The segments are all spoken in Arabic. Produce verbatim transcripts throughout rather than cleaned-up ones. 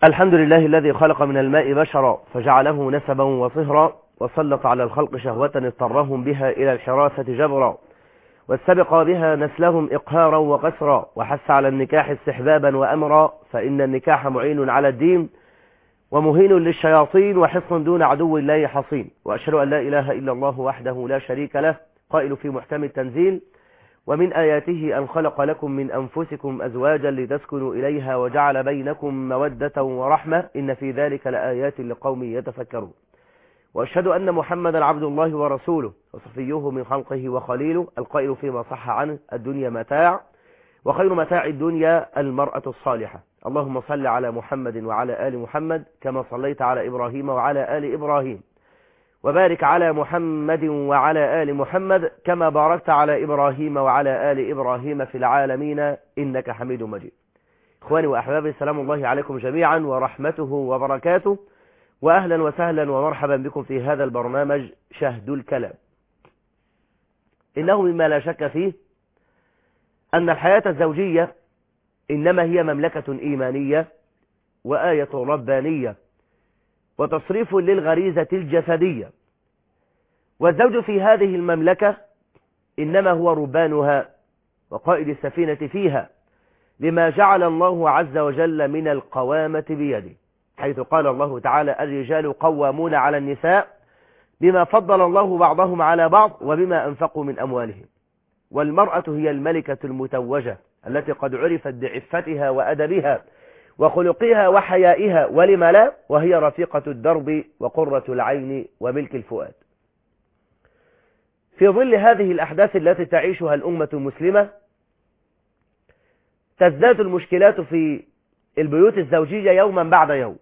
الحمد لله الذي خلق من الماء بشرا فجعله نسبا وصهرا وسلط على الخلق شهوة اضطرهم بها إلى الحراسة جبرا واستبق بها نسلهم إقهارا وقسرا وحث على النكاح استحبابا وأمرا فإن النكاح معين على الدين ومهين للشياطين وحصن دون عدو الله حصين. وأشهد أن لا إله إلا الله وحده لا شريك له قائل في محكم التنزيل: ومن آياته أن خلق لكم من أنفسكم أزواجا لتسكنوا إليها وجعل بينكم مودة ورحمة إن في ذلك لآيات لقوم يتفكرون. وأشهد أن محمدا عبد الله ورسوله وصفيه من خلقه وخليله القائل فيما صح عنه: الدنيا متاع وخير متاع الدنيا المرأة الصالحة. اللهم صل على محمد وعلى آل محمد كما صليت على إبراهيم وعلى آل إبراهيم، وبارك على محمد وعلى آل محمد كما باركت على إبراهيم وعلى آل إبراهيم في العالمين إنك حميد مجيد. إخواني وأحبابي، سلام الله عليكم جميعا ورحمته وبركاته، وأهلا وسهلا ومرحبا بكم في هذا البرنامج شهد الكلام. إنه مما لا شك فيه أن الحياة الزوجية إنما هي مملكة إيمانية وآية ربانية وتصريف للغريزة الجسدية، والزوج في هذه المملكة إنما هو ربانها وقائد السفينة فيها، لما جعل الله عز وجل من القوامة بيده، حيث قال الله تعالى: الرجال قوامون على النساء بما فضل الله بعضهم على بعض وبما أنفقوا من أموالهم. والمرأة هي الملكة المتوجة التي قد عرفت بعفتها وأدبها وخلقها وحيائها، ولم لا، وهي رفيقة الدرب وقرة العين وملك الفؤاد. في ظل هذه الأحداث التي تعيشها الأمة المسلمة تزداد المشكلات في البيوت الزوجية يوما بعد يوم،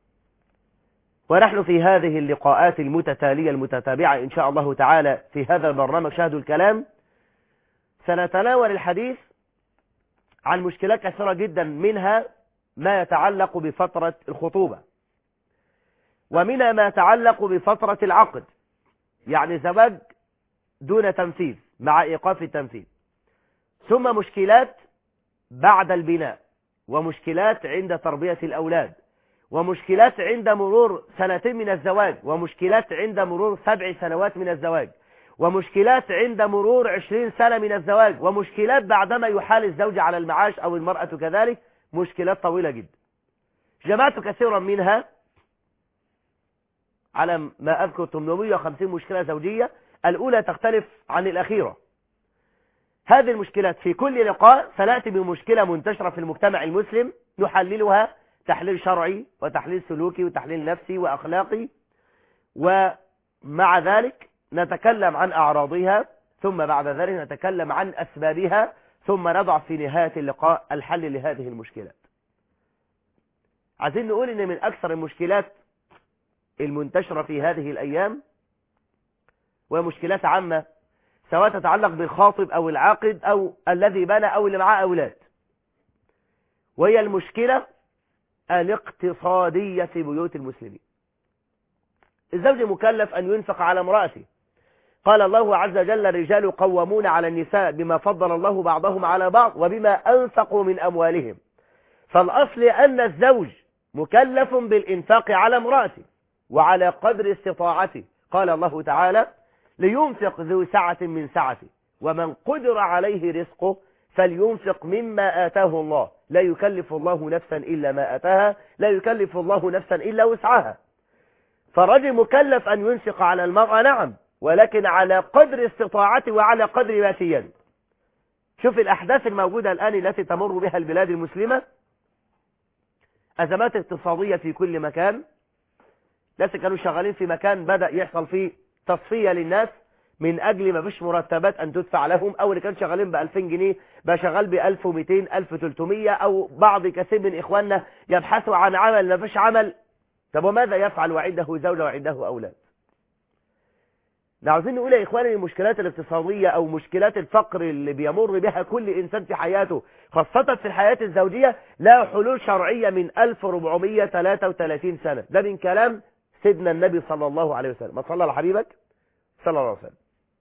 ونحن في هذه اللقاءات المتتالية المتتابعة إن شاء الله تعالى في هذا البرنامج شهد الكلام سنتناول الحديث عن مشكلات كثيرة جدا، منها ما يتعلق بفترة الخطوبة، ومنها ما يتعلق بفترة العقد، يعني زواج دون تنفيذ مع إيقاف التنفيذ، ثم مشكلات بعد البناء، ومشكلات عند تربية الأولاد، ومشكلات عند مرور سنتين من الزواج، ومشكلات عند مرور سبع سنوات من الزواج، ومشكلات عند مرور عشرين سنة من الزواج، ومشكلات بعدما يحال الزوج على المعاش أو المرأة كذلك، مشكلات طويلة جدا. جمعت كثيرا منها على ما أذكر ثمانمائة وخمسين مشكلة زوجية، الأولى تختلف عن الأخيرة. هذه المشكلات في كل لقاء سنأتي بمشكلة منتشرة في المجتمع المسلم نحللها تحليل شرعي وتحليل سلوكي وتحليل نفسي وأخلاقي، ومع ذلك نتكلم عن أعراضها، ثم بعد ذلك نتكلم عن أسبابها، ثم نضع في نهاية اللقاء الحل لهذه المشكلات. عايزين نقول إن من أكثر المشكلات المنتشرة في هذه الأيام ومشكلات عامة، سواء تتعلق بالخاطب أو العاقد أو الذي بنى أو اللي معاه أولاد، وهي المشكلة الاقتصادية في بيوت المسلمين. الزوج مكلف أن ينفق على امرأته، قال الله عز وجل: الرجال قوامون على النساء بما فضل الله بعضهم على بعض وبما أنفقوا من أموالهم. فالأصل أن الزوج مكلف بالإنفاق على امرأته وعلى قدر استطاعته، قال الله تعالى: لينفق ذو سعة من سعته ومن قدر عليه رزقه فلينفق مما آتاه الله لا يكلف الله نفسا إلا ما آتاها لا يكلف الله نفسا إلا وسعها. فالرجل مكلف أن ينفق على المرأة، نعم، ولكن على قدر استطاعته وعلى قدر ما في يده. شوف الأحداث الموجودة الآن التي تمر بها البلاد المسلمة، أزمات اقتصادية في كل مكان. ناس كانوا شغالين في مكان بدأ يحصل فيه تصفية للناس من أجل ما فيش مرتبات أن تدفع لهم، أو اللي كان شغالين بألفين جنيه بقى شغال بألف ومئتين ألف وثلاثمائة، أو بعض كثير من إخواننا يبحثوا عن عمل ما فيش عمل. طب وماذا يفعل وعنده زوجة وعنده أولاد؟ عاوزين نقول يا إخواني المشكلات الاقتصادية أو مشكلات الفقر اللي بيمر بها كل إنسان في حياته، خاصة في الحياة الزوجية، لا حلول شرعية من ألف وأربعمائة وثلاثة وثلاثين سنة. ده من كلام سيدنا النبي صلى الله عليه وسلم. ما صلى على حبيبك صلى الله عليه وسلم.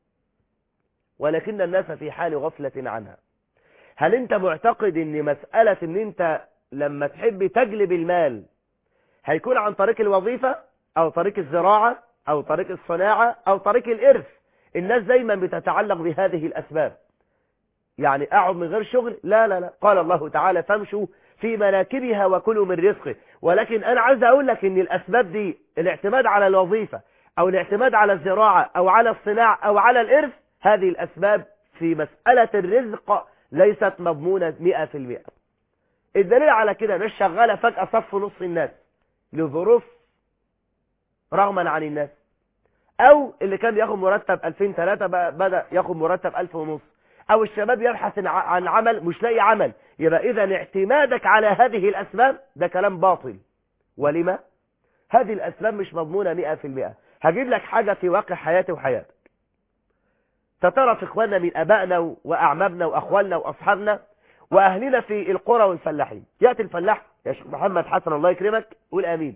ولكن الناس في حال غفلة عنها. هل انت معتقد ان مسألة ان انت لما تحب تجلب المال هيكون عن طريق الوظيفة أو طريق الزراعة أو طريق الصناعة أو طريق الإرث. الناس دايما بتتعلق بهذه الأسباب. يعني أقعد من غير شغل؟ لا لا لا، قال الله تعالى فامشوا في مناكبها وكلوا من رزقه. ولكن أنا عايز أقول لك إن الأسباب دي، الاعتماد على الوظيفة أو الاعتماد على الزراعة أو على الصناعة أو على الإرث، هذه الأسباب في مسألة الرزق ليست مضمونة مئة في المئة. الدليل على كده ناس شغالة فجأة صف نص الناس لظروف رغما عن الناس، أو اللي كان ياخد مرتب ألفين ثلاثة بدأ ياخد مرتب ألف ونص، أو الشباب يبحث عن عمل مش لاقي عمل. يبقى إذا اعتمادك على هذه الأسباب ده كلام باطل. ولما؟ هذه الأسباب مش مضمونة مئة في المئة. هجيب لك حاجة في واقع حياتي وحياتك. تترى إخواننا من أبائنا وأعمامنا وأخوالنا وأصحابنا وأهلنا في القرى والفلاحين. يأتي الفلاح يا شيخ محمد حسن الله يكرمك قول آمين،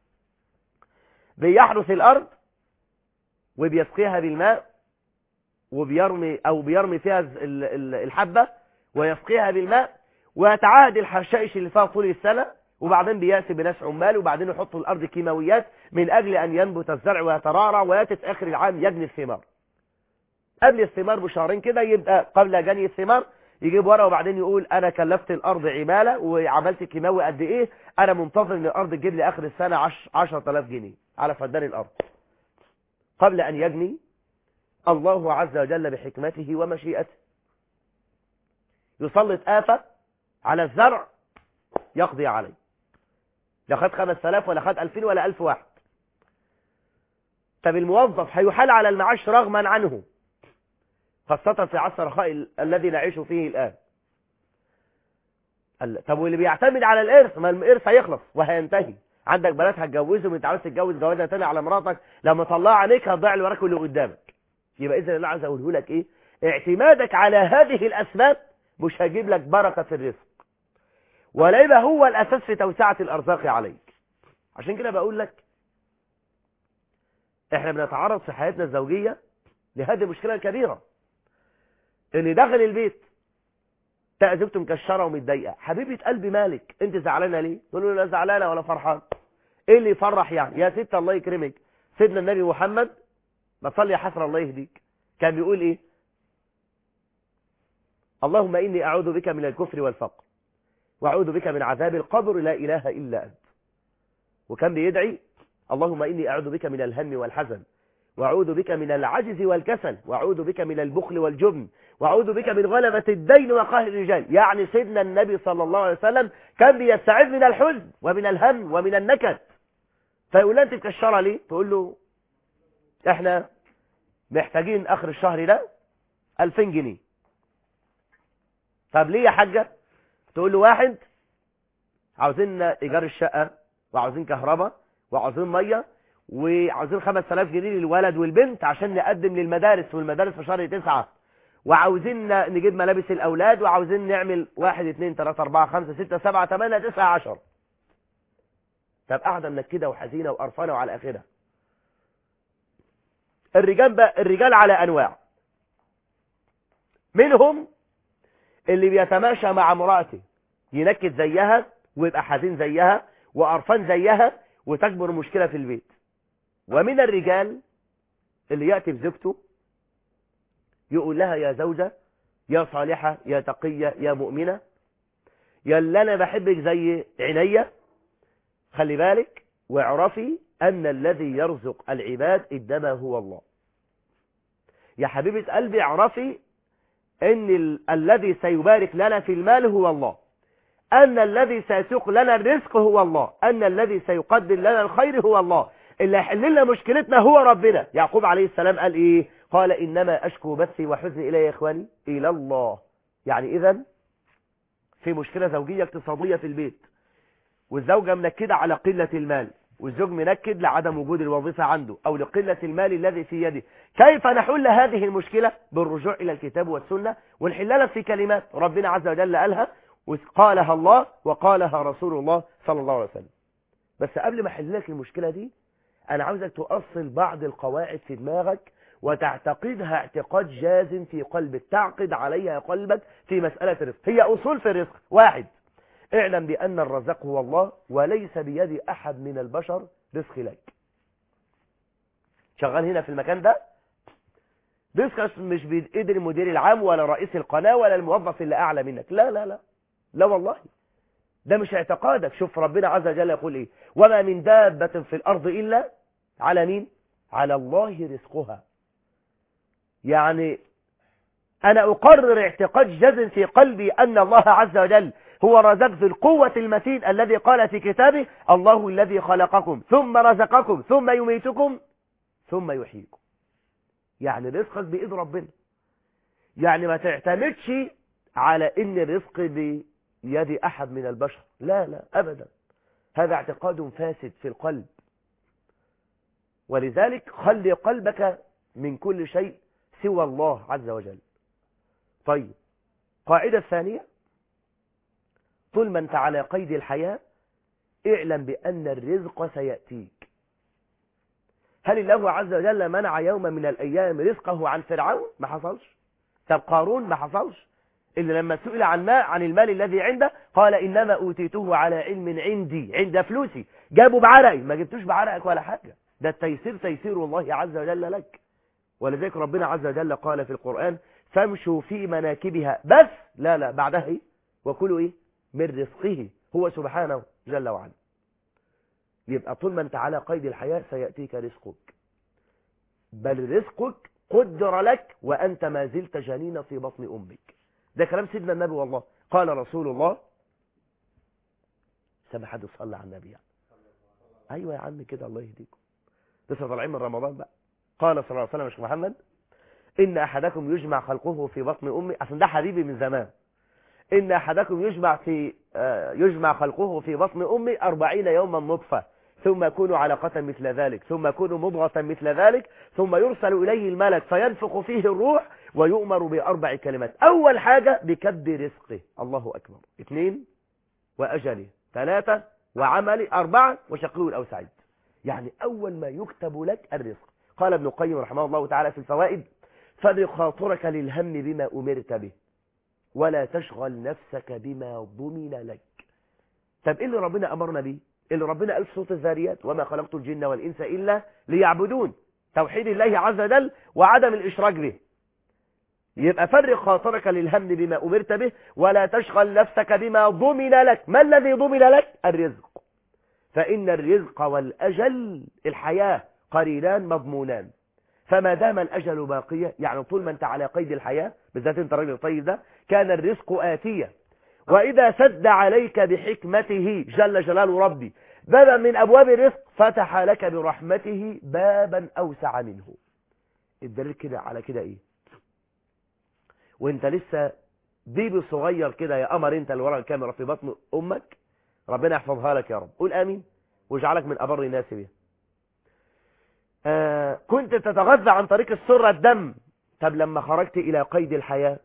بيحرث الأرض وبيسقيها بالماء وبيرمي أو بيرمي فيها الحبة ويسقيها بالماء ويتعاهد الحشائش اللي فيها طول السنة، وبعدين بيأتي بناس عمال وبعدين يحطوا الأرض كيماويات من أجل أن ينبت الزرع ويترعرع ويأتي في آخر العام يجني الثمار. قبل الثمار بشهرين كده يبقى قبل جني الثمار يجيب ورقه وبعدين يقول أنا كلفت الأرض عمالة وعملت كيماوي قد إيه، أنا منتظر إن الأرض تجيب لي آخر السنة عشرة آلاف جنيه على فدان الأرض. قبل أن يجني الله عز وجل بحكمته ومشيئته يسلط آفة على الزرع يقضي عليه، لا خد خمس آلاف ولا خد ألفين ولا ألف واحد. طب الموظف هيحال على المعاش رغما عنه، خاصة في عصر الرخاء الذي نعيش فيه الآن. طب واللي بيعتمد على الإرث، ما الإرث هيخلص وهينتهي. عندك بنات هتجوزهم وانت عاوز تتجوز جوازها تاني على مراتك، لما تطلع عليك هتضيع اللي وراك واللي قدامك. يبقى إذا اللي عايز أقوله لك إيه؟ اعتمادك على هذه الأسباب مش هيجيب لك بركة في الرزق، ولا يبقى هو الأساس في توسعة الأرزاق عليك. عشان كده بقول لك احنا بنتعرض في حياتنا الزوجية لهذه المشكلة الكبيرة، ان داخل البيت تلاقي زوجته مكشرة ومتضايقة. حبيبة قلبي مالك انت زعلانة ليه؟ تقول له لا زعلانة ولا فرحان. ايه اللي يفرح يعني؟ يا ست الله يكرمك، سيدنا النبي محمد بصلي يا حسن الله يهديك كان بيقول ايه؟ اللهم اني اعوذ بك من الكفر والفقر واعوذ بك من عذاب القبر لا اله الا انت. وكان بيدعي اللهم اني اعوذ بك من الهم والحزن واعوذ بك من العجز والكسل واعوذ بك من البخل والجبن واعوذ بك من غلبة الدين وقهر الرجال. يعني سيدنا النبي صلى الله عليه وسلم كان بيستعيذ من الحزن ومن الهم ومن النكد. فيقول له انت مكشره ليه؟ تقول له احنا محتاجين اخر الشهر ده ألفين جنيه. طب ليه يا حاجة؟ تقول له واحد عاوزين ايجار الشقة وعاوزين كهرباء وعاوزين مية وعاوزين خمس آلاف جنيه للولد والبنت عشان نقدم للمدارس والمدارس في شهر تسعة، وعاوزين نجيب ملابس الأولاد وعاوزين نعمل واحد اتنين تلاتة أربعة خمسة ستة سبعة تمانية تسعة عشر. طب قاعدة منكدة وحزينة وقرفانة وعلى آخرها. الرجال بقى الرجال على أنواع، منهم اللي بيتماشى مع امرأته ينكد زيها ويبقى حزين زيها وقرفان زيها وتكبر مشكلة في البيت. ومن الرجال اللي يأتي بزوجته يقول لها يا زوجة يا صالحة يا تقية يا مؤمنة يا اللي أنا بحبك زي عينيا، خلي بالك واعرفي أن الذي يرزق العباد إنما هو الله. يا حبيبة قلبي اعرفي أن ال... الذي سيبارك لنا في المال هو الله، أن الذي سيسوق لنا الرزق هو الله، أن الذي سيقدم لنا الخير هو الله، اللي يحل لنا مشكلتنا هو ربنا. يعقوب عليه السلام قال إيه؟ قال إنما أشكو بثي وحزني إلي يا إخواني إلى الله. يعني إذن في مشكلة زوجية اقتصادية في البيت، والزوجة منكدة على قلة المال والزوج منكد لعدم وجود الوظيفة عنده أو لقلة المال الذي في يده. كيف نحل هذه المشكلة؟ بالرجوع إلى الكتاب والسنة والحلالة في كلمات ربنا عز وجل قالها وقالها الله وقالها رسول الله صلى الله عليه وسلم. بس قبل ما احل لك المشكلة دي أنا عاوزك تؤصل بعض القواعد في دماغك وتعتقدها اعتقاد جازم في قلبك، تعقد عليها قلبك في مسألة الرزق. هي أصول في الرزق. واحد، اعلم بأن الرزاق هو الله وليس بيد أحد من البشر رزق لك. شغال هنا في المكان ده رزقك مش بيد المدير العام ولا رئيس القناة ولا الموظف اللي أعلى منك، لا لا لا لا والله، ده مش اعتقادك. شوف ربنا عز وجل يقول ايه: وما من دابة في الأرض إلا على مين؟ على الله رزقها. يعني أنا أقرر اعتقاد جازم في قلبي أن الله عز وجل هو رزق ذو القوة المتين الذي قال في كتابه: الله الذي خلقكم ثم رزقكم ثم يميتكم ثم يحييكم. يعني رزقك بإيد ربنا، يعني ما تعتمدش على ان الرزق بيد أحد من البشر، لا لا أبدا، هذا اعتقاد فاسد في القلب. ولذلك خلي قلبك من كل شيء سوى الله عز وجل. طيب، قاعدة الثانية: طول ما انت على قيد الحياة اعلم بأن الرزق سيأتيك. هل الله عز وجل منع يوما من الأيام رزقه عن فرعون؟ ما حصلش. طب قارون؟ ما حصلش. اللي لما سئل عن ما عن المال الذي عنده قال إنما أوتيته على علم عندي، عند فلوسي. جابوا بعرقي، ما جبتوش بعرقك ولا حاجة، ده التيسير تيسير الله عز وجل لك. ولذلك ربنا عز وجل قال في القرآن: فامشوا في مناكبها، بس لا لا بعدها ايه؟ وكلوا ايه؟ من رزقه هو سبحانه جل وعلا. يبقى طول ما انت على قيد الحياة سيأتيك رزقك، بل رزقك قدر لك وأنت ما زلت جنين في بطن أمك. ده كلام سيدنا النبي والله. قال رسول الله، سامع حد يصلي على النبي يعني. أيوة يا عم كده، الله يهديكم، لسه طالعين من رمضان بقى. قال صلى الله عليه وسلم: يا شيخ محمد، إن أحدكم يجمع خلقه في بطن أمه، عشان ده حبيبي من زمان. إن أحدكم يجمع في يجمع خلقه في بطن أمه أربعين يوما نطفة، ثم يكون علقة مثل ذلك، ثم يكون مضغة مثل ذلك، ثم يرسل إليه الملك فينفخ فيه الروح ويؤمر بأربع كلمات. أول حاجة بكد رزقه، الله أكبر. اثنين، وأجله. ثلاثة، وعمله. أربعة، وشقي أو سعيد. يعني أول ما يكتب لك الرزق. قال ابن القيم رحمه الله تعالى في الفوائد: فادر خاطرك للهم بما أمرت به ولا تشغل نفسك بما ضمن لك. طب إيه اللي ربنا أمرنا به؟ اللي ربنا قال في سورة الذاريات: وما خلقت الجن والإنس إلا ليعبدون. توحيد الله عز وجل وعدم الإشراك به. يبقى فرق خاطرك للهم بما أمرت به ولا تشغل نفسك بما ضمن لك. ما الذي ضمن لك؟ الرزق. فإن الرزق والأجل، الحياة، قرينان مضمونان. فما دام الأجل باقية، يعني طول ما أنت على قيد الحياة، بالذات أنت راجل طيب ده، كان الرزق آتية. وإذا سد عليك بحكمته جل جلال ربي بابا من أبواب الرزق، فتح لك برحمته بابا أوسع منه. الدليل كده على كده إيه؟ وانت لسه بيبي صغير كده يا قمر، انت اللي ورا الكاميرا في بطن أمك، ربنا يحفظها لك يا رب، قول آمين، واجعلك من أبر الناس بها. آه كنت تتغذى عن طريق السرة الدم. طب لما خرجت إلى قيد الحياة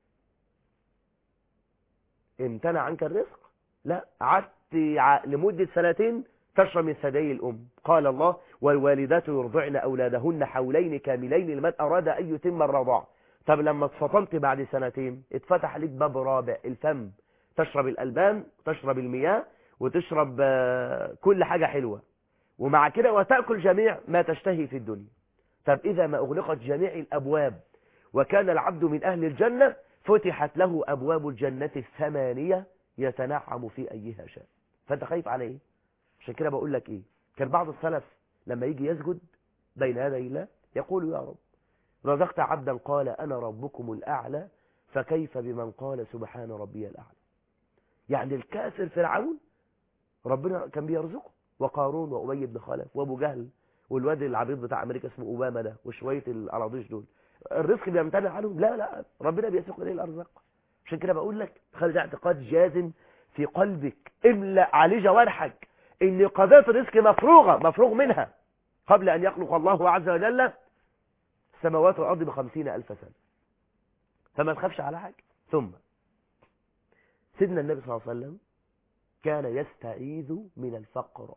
امتنع عنك الرزق؟ لا، قعدت لمدة سنتين تشرب من ثدي الأم. قال الله: والوالدات يرضعن أولادهن حولين كاملين لمن أراد أن يتم الرضاعة. طب لما اتفطمت بعد سنتين اتفتح لك باب رابع، الفم، تشرب الألبان، تشرب المياه، وتشرب كل حاجة حلوة، ومع كده وتأكل جميع ما تشتهي في الدنيا. طب إذا ما أغلقت جميع الأبواب وكان العبد من أهل الجنة، فتحت له أبواب الجنة الثمانية يتنعم في أيها شاء. فأنت خايف على إيه؟ عشان كده بقول لك إيه، كان بعض السلف لما يجي يسجد بين يدي الله يقول: يا رب رزقت عبدا قال أنا ربكم الأعلى، فكيف بمن قال سبحان ربي الأعلى. يعني الكافر فرعون ربنا كان بيرزقه، وقارون وأبي بن خلف وأبو جهل والواد العبيط بتاع أمريكا اسمه أوباما ده وشوية الأراضيش دول، الرزق بيمتنع عنهم؟ لا لا، ربنا بيسوق إليه الأرزاق. عشان كده بقول لك خلي ده اعتقاد جازم في قلبك، املأ عليه جوارحك ان قضية الرزق مفروغة مفروغ منها قبل أن يخلق الله عز وجل السماوات والأرض بخمسين ألف سنة. فما تخافش على حاجة. ثم سيدنا النبي صلى الله عليه وسلم كان يستعيذ من الفقر.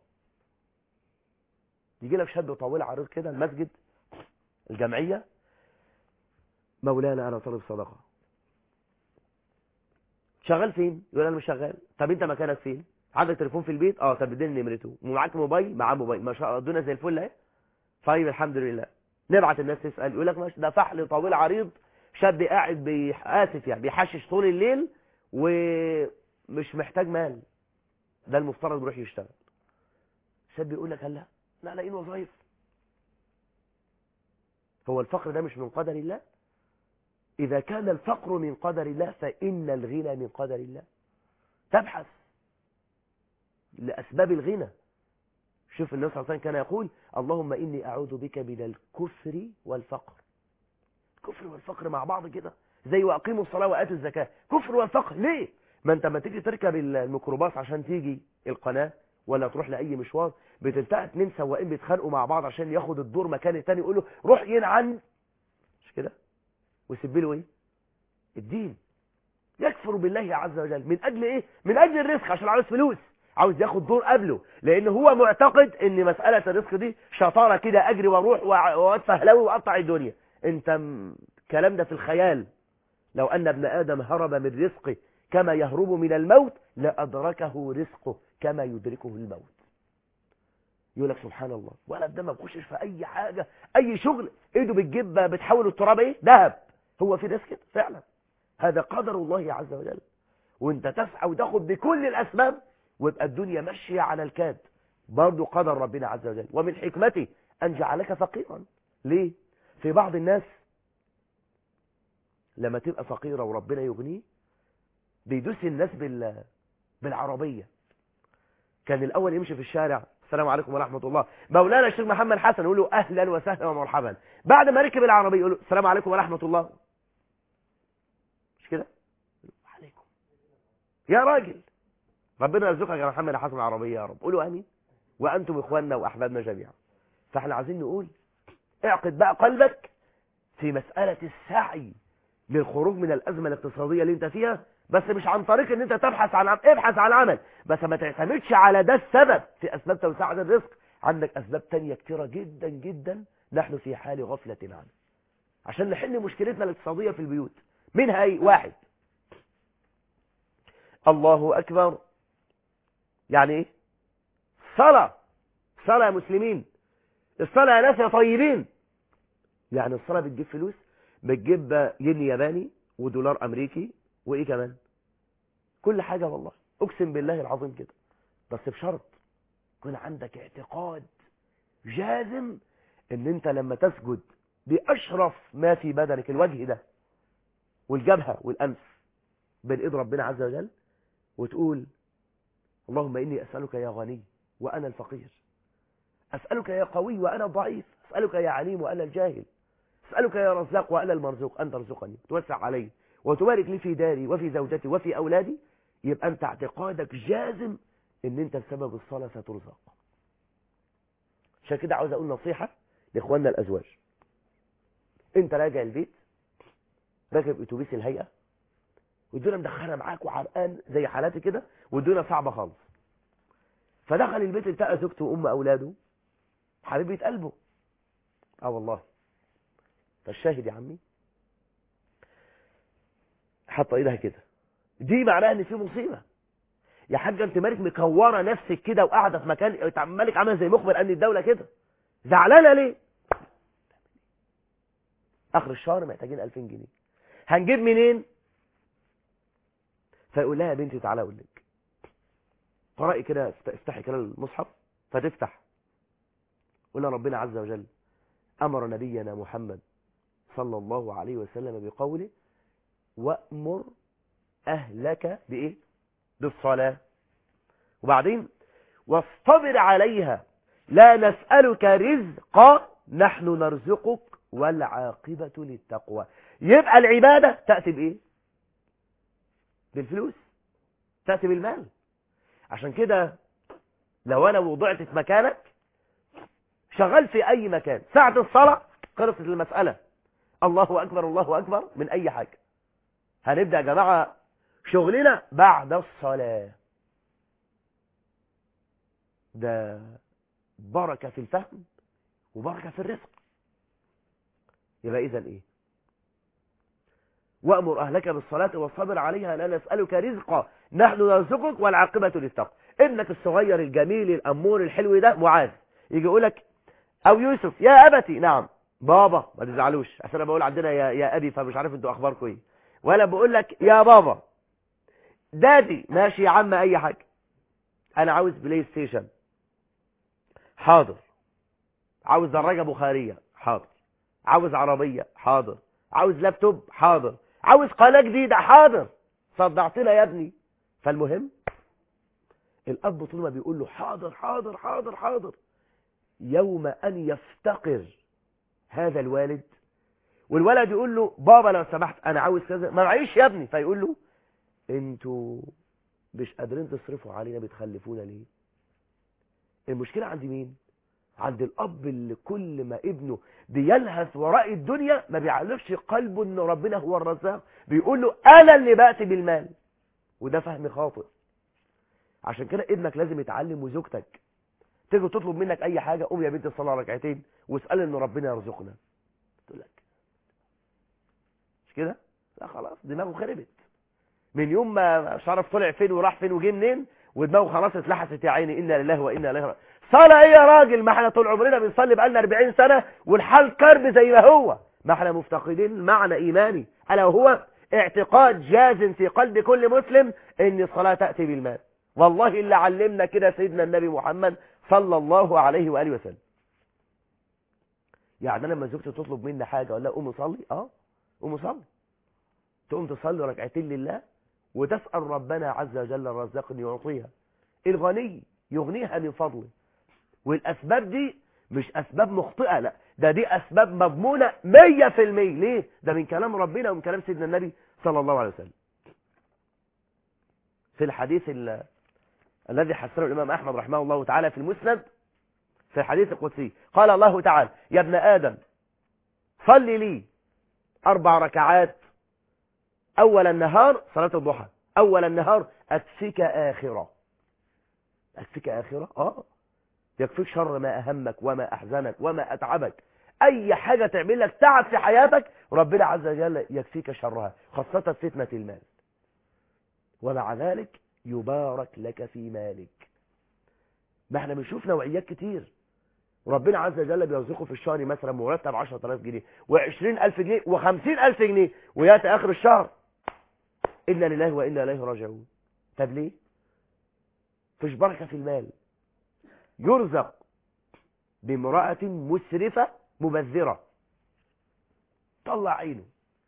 يجي لك شاب طويل عريض كده المسجد الجمعية: مولانا أنا طالب صدقة. شغال فين؟ يقول انا مش شغال. طب انت مكانك فين؟ عندك تليفون في البيت؟ اه. طب اديني نمرته. ومعاك موبايل؟ معاه موبايل. ما شاء الله الدنيا زي الفل اهي. طيب الحمد لله. نبعت الناس تسال، يقول لك ماشي، ده فحل طويل عريض، شاب قاعد بيح... اسف يعني بيحشش طول الليل ومش محتاج مال، ده المفترض يروح يشتغل. شاب يقول لك هلا لا لاقيين وظايف. هو الفقر ده مش من قدر الله؟ إذا كان الفقر من قدر الله فإن الغنى من قدر الله. تبحث لأسباب الغنى. شوف النبي صلى الله عليه وسلم كان يقول اللهم إني أعوذ بك من الكفر والفقر. الكفر والفقر مع بعض كده زي وأقيموا الصلاة وآتوا الزكاة. كفر والفقر ليه؟ ما أنت ما تيجي تركب الميكروباص عشان تيجي القناة ولا تروح لأي مشوار، بتلتقى اتنين سواقين بيتخانقوا مع بعض عشان ياخد الدور مكان التاني، يقول له روح ينعن، مش كده؟ ويسيب له ايه؟ الدين. يكفر بالله عز وجل من اجل ايه؟ من اجل الرزق، عشان عاوز فلوس، عاوز ياخد دور قبله، لان هو معتقد ان مسألة الرزق دي شطارة كده، اجري واروح واتفهلوي واقطع الدنيا. انت م... الكلام ده في الخيال. لو ان ابن ادم هرب من رزقه كما يهرب من الموت لادركه رزقه كما يدركه الموت. يقول لك سبحان الله، ولا ده ما بخشش في اي حاجة، اي شغل ايده بتجيب بتحول التراب ايه؟ ذهب. هو في رزق فعلا. هذا قدر الله عز وجل، وانت تسعى وتاخد بكل الاسباب ويبقى الدنيا ماشيه على الكاد. برضه قدر ربنا عز وجل، ومن حكمته ان جعلك فقيرا. ليه؟ في بعض الناس لما تبقى فقيره وربنا يغنيه بيدوس الناس بال بالعربيه. كان الاول يمشي في الشارع السلام عليكم ورحمه الله، مولانا الشيخ محمد حسن، يقول له اهلا وسهلا ومرحبا. بعد ما ركب العربيه يقول له السلام عليكم ورحمه الله، مش كده؟ عليكم يا راجل، ربنا يرزقك يا محمد حسن العربيه يا رب. قولوا امين. وانتم اخواننا واحبابنا جميعا. فاحنا عايزين نقول اعقد بقى قلبك في مساله السعي للخروج من الازمه الاقتصاديه اللي انت فيها، بس مش عن طريق ان انت تبحث عن عمل. ابحث عن عمل، بس ما تعتمدش على ده السبب في اسباب توسعه الرزق. عندك اسباب تانية كتيره جدا جدا نحن في حال غفله عنها، عشان نحل مشكلتنا الاقتصاديه في البيوت. منها اي واحد؟ الله اكبر. يعني ايه صلاة؟ صلاة يا مسلمين، الصلاة يا ناس يا طيبين. يعني الصلاة بتجيب فلوس، بتجيب ين ياباني ودولار امريكي وايه كمان، كل حاجة والله اقسم بالله العظيم كده، بس بشرط يكون عندك اعتقاد جازم ان انت لما تسجد باشرف ما في بدنك، الوجه ده والجبهة والانف بين ايد ربنا عز وجل، وتقول اللهم إني أسألك يا غني وأنا الفقير، أسألك يا قوي وأنا الضعيف، أسألك يا عليم وأنا الجاهل، أسألك يا رزاق وأنا المرزوق، أن ترزقني توسع علي وتبارك لي في داري وفي زوجتي وفي أولادي. يبقى أنت اعتقادك جازم أن أنت بسبب الصلاة سترزق. عشان كده عاوز أقول نصيحة لإخواننا الأزواج. أنت راجع البيت راكب أتوبيس الهيئة والدنيا مدخنه معاك وعرقان زي حالاتي كده والدنيا صعبه خالص، فدخل البيت التقى زوجته وام اولاده حبيبه قلبه. اه والله. فالشاهد يا عمي حط ايدها كده، دي معناها ان في مصيبه. يا حاجه انت مالك مكوره نفسك كده وقاعده في مكان مالك عامله زي مخبر امن الدوله كده، زعلانه ليه؟ اخر الشهر محتاجين ألفين جنيه، هنجيب منين؟ فيقول لها يا بنتي تعالى اقول لك، قرأي كده، افتحي كده المصحف فتفتح، قول ربنا عز وجل امر نبينا محمد صلى الله عليه وسلم بقوله وأمر أهلك بإيه؟ بالصلاة. وبعدين واصطبر عليها لا نسألك رزقا نحن نرزقك والعاقبة للتقوى. يبقى العبادة تأتي بإيه؟ بالفلوس، تأتي بالمال. عشان كده لو أنا وضعت في مكانك شغال في أي مكان ساعة الصلاة خلصت المسألة، الله أكبر الله أكبر من أي حاجة. هنبدأ يا جماعة شغلنا بعد الصلاة. ده بركة في الفهم وبركة في الرزق. يبقى إذن إيه؟ وأمر أهلك بالصلاة والصبر عليها لا نسألك رزقا نحن نرزقك والعاقبة للتقوى. ابنك الصغير الجميل الأمور الحلو ده معاذ يجي يقولك أو يوسف يا أبتي، نعم بابا، ما تزعلوش عشان أنا بقول عندنا يا, يا أبي فمش عارف انتوا أخباركم ايه، ولا بقول لك يا بابا دادي، ماشي يا عم أي حاجة، أنا عاوز بلاي ستيشن، حاضر، عاوز دراجة بخارية، حاضر، عاوز عربية، حاضر، عاوز لابتوب، حاضر، عاوز قناة جديدة، حاضر، صدعتنا يا ابني. فالمهم الأب طول ما بيقول له حاضر حاضر حاضر حاضر، يوم أن يفتقر هذا الوالد والولد يقول له بابا لو سمحت أنا عاوز كذا، ما معيش يا ابني، فيقول له انتوا مش قادرين تصرفوا علينا، بتخلفونا ليه؟ المشكلة عند مين؟ عند الأب اللي كل ما ابنه بيلهث وراء الدنيا ما بيعلفش قلبه ان ربنا هو الرزاق، بيقول له أنا اللي بأتي بالمال، وده فهم خاطئ. عشان كده ابنك لازم يتعلم، وزوجتك تيجي تطلب منك أي حاجة، قوم يا بنتي صلي ركعتين واسأل ان ربنا يرزقنا، تقول لك مش كده؟ لا خلاص دماغه خربت من يوم ما مش عارف طلع فين وراح فين وجه منين، ودماغه خلاص اتلحست يا عيني. إنا لله وإنا إليه راجعون. صلاة ايه يا راجل؟ ما احنا طول عمرنا بنصلي بقالنا أربعين سنة والحال كرب زي ما هو، ما احنا مفتقدين معنى إيماني ألا وهو اعتقاد جازم في قلب كل مسلم ان الصلاة تأتي بالمال. والله اللي علمنا كده سيدنا النبي محمد صلى الله عليه وآله وسلم. يعني انا لما زوجتي تطلب مني حاجة اقول لها قوم صلي، اه قوم صلي، تقوم تصلي ركعتين لله وتسأل ربنا عز وجل الرزاق ان يعطيها، الغني يغنيها من فضله. والاسباب دي مش اسباب مخطئة، لا ده دي اسباب مضمونة مية في المية. ليه؟ ده من كلام ربنا ومن كلام سيدنا النبي صلى الله عليه وسلم. في الحديث ال... الذي حسنه الامام احمد رحمه الله تعالى في المسند، في الحديث القدسي قال الله تعالى يا ابن ادم صل لي اربع ركعات اول النهار، صلاة الضحى اول النهار، اكفيك اخرة. اكفيك اخرة، اه يكفيك شر ما اهمك وما احزنك وما اتعبك، اي حاجة تعمل لك تعب في حياتك ربنا عز وجل يكفيك شرها، خاصة فتنة المال. ومع ذلك يبارك لك في مالك. ما احنا بنشوف نوعيات كتير ربنا عز وجل بيرزقه في الشهر مثلا مرتب عشرة آلاف جنيه وعشرين ألف جنيه وخمسين ألف جنيه، وياتي آخر الشهر إنا لله وإنا إليه راجعون. طب ليه؟ فيش بركة في المال. يرزق بامرأة مسرفة مبذرة طلع عينه،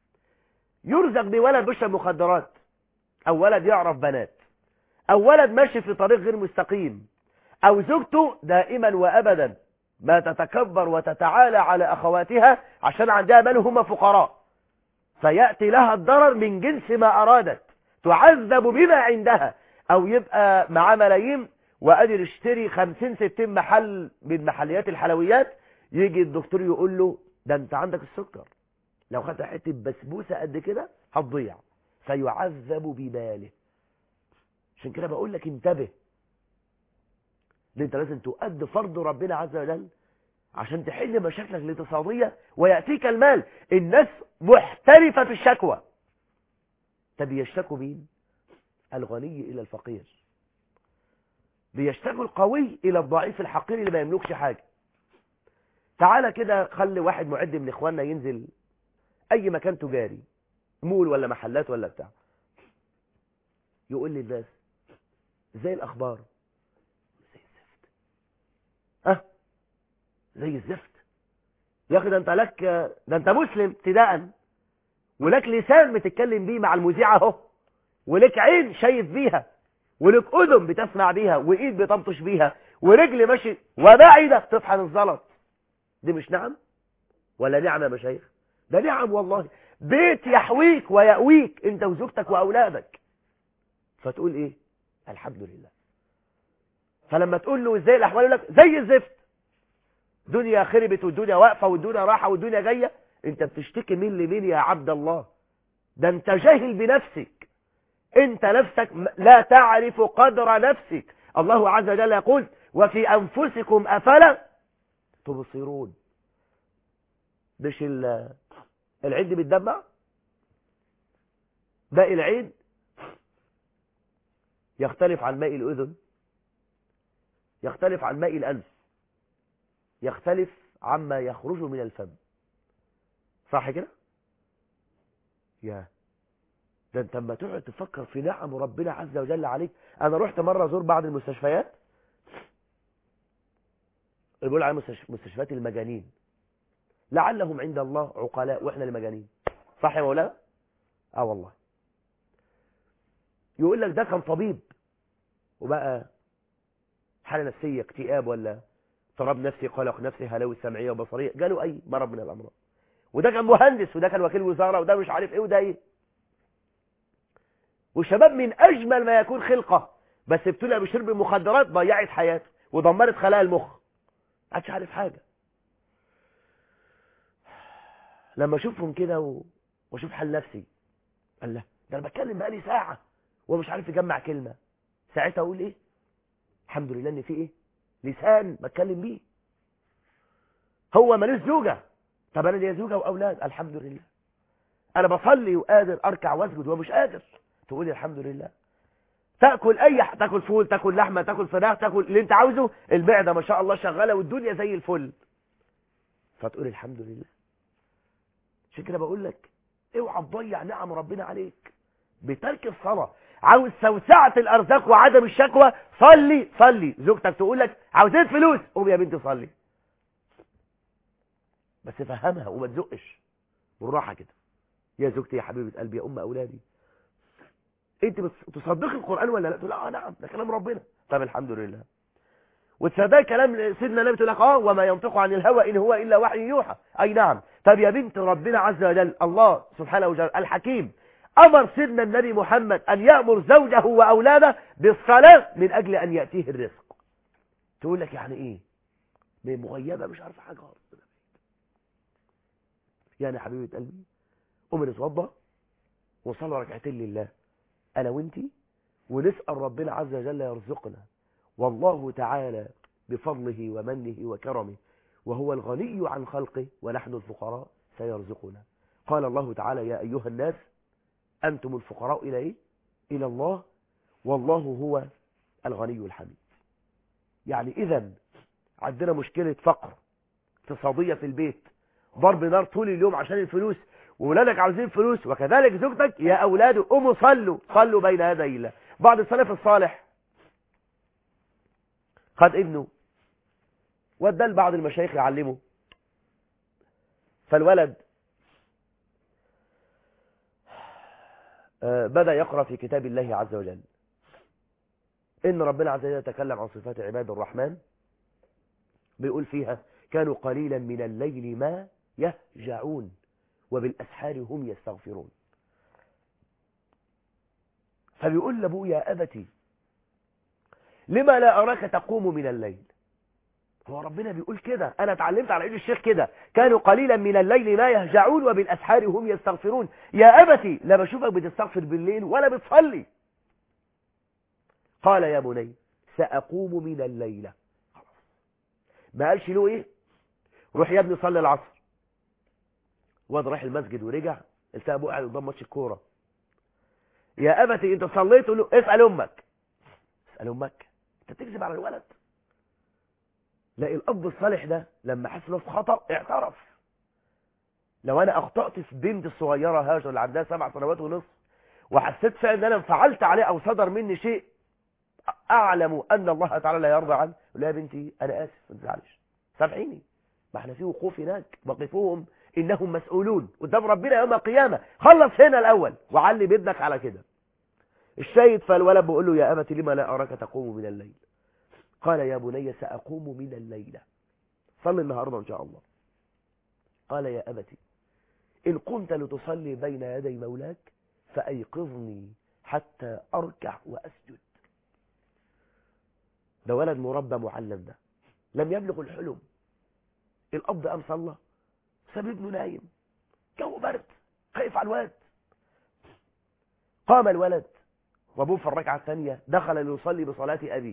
يرزق بولد بيشرب مخدرات، أو ولد يعرف بنات، أو ولد ماشي في طريق غير مستقيم، أو زوجته دائما وأبدا ما تتكبر وتتعالى على أخواتها عشان عندها مال هم فقراء، فيأتي لها الضرر من جنس ما أرادت، تعذب بما عندها. أو يبقى معاه ملايين وقادر يشتري خمسين ستين محل من محليات الحلويات، يجي الدكتور يقول له ده انت عندك السكر، لو خدت حته بسبوسه قد كده هتضيع، فيعذب بماله. عشان كده بقول لك انتبه، لان انت لازم تؤدي فرض ربنا عز وجل عشان تحل مشاكلك الاقتصاديه وياتيك المال. الناس محترفه في الشكوى. طب يشتكوا مين؟ الغني الى الفقير، بيشتكوا القوي الى الضعيف الحقير اللي ما يملكش حاجه. تعالى كده خلي واحد معد من اخواننا ينزل اي مكان تجاري، مول ولا محلات ولا بتاع، يقول لي الناس زي الاخبار، زي الزفت. اه زي الزفت يا اخي، ده انت لك، ده انت مسلم ابتداء، ولك لسان بتتكلم بيه مع المذيع اهو، ولك عين شايف بيها، ولك اذن بتسمع بيها، وايد بتبطش بيها، ورجل ماشي وبعيدة تطحن الزلط. دي مش نعم ولا نعمة يا مشايخ؟ ده نعم والله. بيت يحويك ويأويك انت وزوجتك واولادك، فتقول ايه؟ الحمد لله. فلما تقول له ازاي الاحوال يقول لك زي الزفت، دنيا خربت والدنيا واقفه والدنيا راحه والدنيا جايه. انت بتشتكي مين لمين يا عبد الله؟ ده انت جاهل بنفسك، انت نفسك لا تعرف قدر نفسك. الله عز وجل يقول وفي انفسكم افلا تبصرون. مش العد بيتدمع؟ ماء العين يختلف عن ماء الأذن، يختلف عن ماء الأنف، يختلف عما يخرج من الفم. صح كده؟ يا ده انت لما تقعد تفكر في نعم ربنا عز وجل عليك. انا رحت مره ازور بعض المستشفيات اللي بيقول عليها مستشفيات المجانين، لعلهم عند الله عقلاء واحنا المجانين. صح يا مولانا؟ اه والله. يقول لك ده كان طبيب وبقى حاله نفسيه، اكتئاب ولا اضطراب نفسي، قلق نفسي، هلاوس سمعيه وبصريه، جاله اي مرض من الامراض. وده كان مهندس، وده كان وكيل وزاره، وده مش عارف ايه، وده ايه. وشباب من اجمل ما يكون خلقه، بس ابتلى بشرب المخدرات ضيعت حياته ودمرت خلايا المخ، ما عادش عارف حاجه. لما اشوفهم كده و... واشوف حال نفسي، الله، ده انا بتكلم بقالي ساعه ومش عارف يجمع كلمه، ساعتها اقول ايه؟ الحمد لله ان في ايه؟ لسان بتكلم بيه. هو مالوش زوجه، طب انا ليا زوجه واولاد، الحمد لله. انا بصلي وقادر اركع واسجد ومش قادر، تقولي الحمد لله. تاكل اي ح... تاكل فول، تاكل لحمه، تاكل فراخ، تاكل اللي انت عاوزه، المعده ما شاء الله شغاله والدنيا زي الفل، فتقول الحمد لله. عشان كده بقول لك اوعى تضيع نعم ربنا عليك بترك الصلاه. عاوز توسعه الارزاق وعدم الشكوى، صلي صلي. زوجتك تقول لك عاوزين فلوس، قوم يا بنتي صلي، بس فهمها وما تزقش، بالراحه كده. يا زوجتي يا حبيبه قلبي يا ام اولادي، انت تصدقي القران ولا لا؟ تقول اه نعم ده كلام ربنا، طب الحمد لله. وتصدقي كلام سيدنا النبي، تقول لك اه وما ينطق عن الهوى ان هو الا وحي يوحى، اي نعم. طب يا بنت ربنا عز وجل الله سبحانه وتعالى الحكيم امر سيدنا النبي محمد ان يامر زوجه واولاده بالصلاه من اجل ان ياتيه الرزق. تقول لك يعني ايه؟ مغيبه مش عارفه حاجه خالص. يعني حبيبه قلبي قومي نتوضى وصلي ركعتين لله انا وانتي، ونسال ربنا عز وجل يرزقنا، والله تعالى بفضله ومنه وكرمه وهو الغني عن خلقه ونحن الفقراء سيرزقنا. قال الله تعالى يا أيها الناس أنتم الفقراء إلى إيه؟ إلى الله والله هو الغني الحميد. يعني إذن عندنا مشكلة فقر اقتصادية في البيت، ضرب نار طول اليوم عشان الفلوس، وولادك عاوزين فلوس، وكذلك زوجتك. يا أولاد قوموا صلوا صلوا بين يدي الله. بعض السلف الصالح خد ابنه وداه لبعض المشايخ يعلمه، فالولد بدأ يقرأ في كتاب الله عز وجل إن ربنا عز وجل يتكلم عن صفات عباد الرحمن، بيقول فيها كانوا قليلا من الليل ما يهجعون وبالأسحار هم يستغفرون. فبيقول لأبوه يا أبتي لما لا أراك تقوم من الليل؟ هو ربنا بيقول كده، أنا اتعلمت على إيد الشيخ كده، كانوا قليلا من الليل ما يهجعون وبالأسحار هم يستغفرون. يا أبتي لا بشوفك بتستغفر بالليل ولا بتصلي. قال يا بني سأقوم من الليلة. ما قالش له إيه روح يا ابني صلي العصر. واد راح المسجد ورجع التقى ابوه قاعد قدام ماتش الكوره. يا أبتي أنت صليت؟ تقول له اسأل أمك. اسأل أمك؟ أنت بتكذب على الولد. لا، الأب الصالح ده لما حس انه في خطأ اعترف. لو أنا أخطأت في بنت الصغيرة هاجر اللي عندها سبع سنوات ونصف وحسيت فعلا أن أنا انفعلت عليه أو صدر مني شيء أعلم أن الله تعالى لا يرضى عنه، يقول يا بنتي أنا آسف ما تزعلش سامحيني، ما احنا في وقوف هناك وقفوهم إنهم مسؤولون قدام ربنا يوم القيامة، خلص هنا الأول وعلي بابنك على كده. الشاهد فالولد بيقول له يا أبتي لما لا أراك تقوم من الليل؟ قال يا بني سأقوم من الليلة، صلي النهاردة إن شاء الله. قال يا أبتي إن قمت لتصلي بين يدي مولاك فأيقظني حتى أركع وأسجد. ده ولد مربى معلم، ده لم يبلغ الحلم. الأب قام صلى ساب ابنه نايم، جو برد، خايف على الولد. قام الولد وابوه في الركعة الثانية دخل ليصلي بصلاة أبيه.